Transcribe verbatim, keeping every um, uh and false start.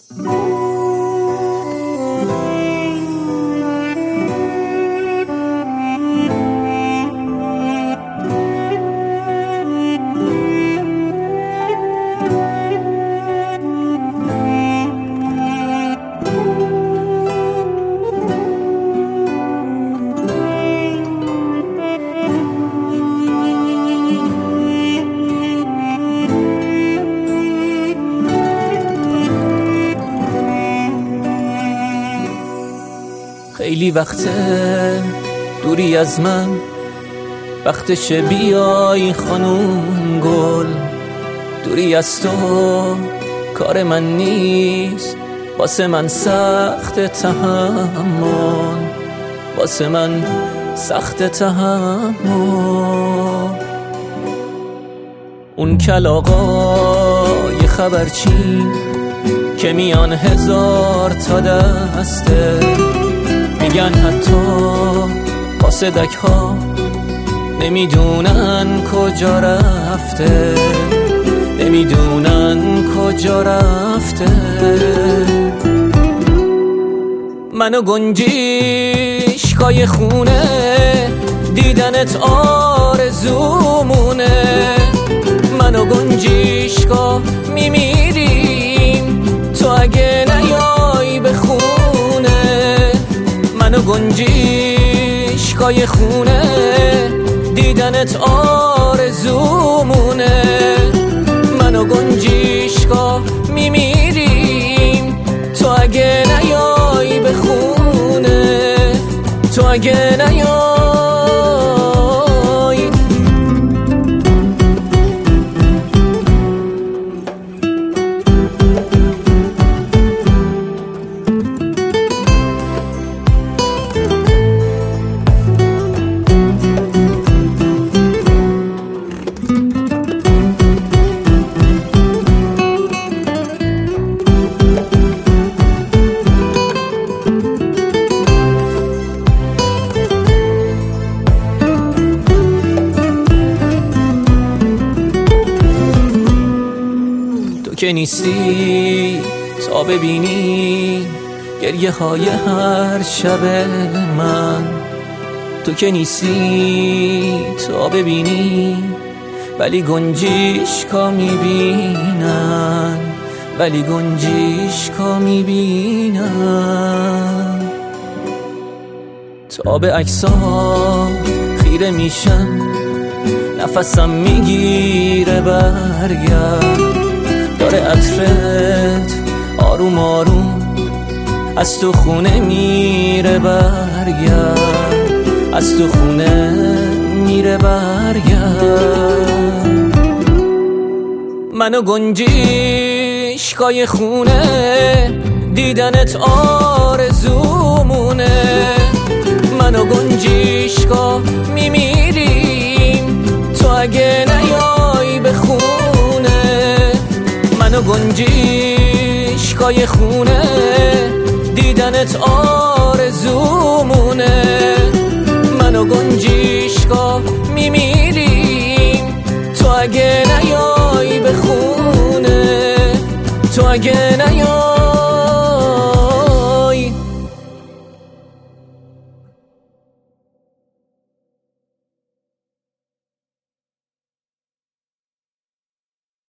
خیلی وقته دوری از من، وقتشه بیای خانوم گل. دوری از تو کار من نیست، واسه من سخت تحمل، واسه من سخت تحمل. اون کلاغای خبرچین که میان هزار تا دسته، میگن حتی قاصدک ها نمیدونن کجا رفته، نمیدونن کجا رفته. منو گنجیشکای خونه، دیدنت آرزومونه. منو گنجیشکا میمیریم تو اگه نیای به خونه. منو گنجیشکای خونه، دیدنت آرزومونه. منو گنجیشکا میمیریم تو اگه نیای به خونه، تو اگه نیای. که نیستی تا ببینی گریه های هر شب من. تو که نیستی تا ببینی ولی گنجیشکا میبینن، ولی گنجیشکا میبینن. تا به عکسات خیره میشم، نفسم میگیره برگرد. داره عطرت آروم آروم از تو خونه میره برگرد، از تو خونه میره برگرد. منو گنجیشکای خونه، دیدنت آرزومونه. منو گنجیشکا میمیریم تو اگه نیای به خونه. منو گنجیشکای خونه، دیدنت آرزومونه. منو گنجیشکا میمیریم تو اگه نیای به خونه، تو اگه نیای.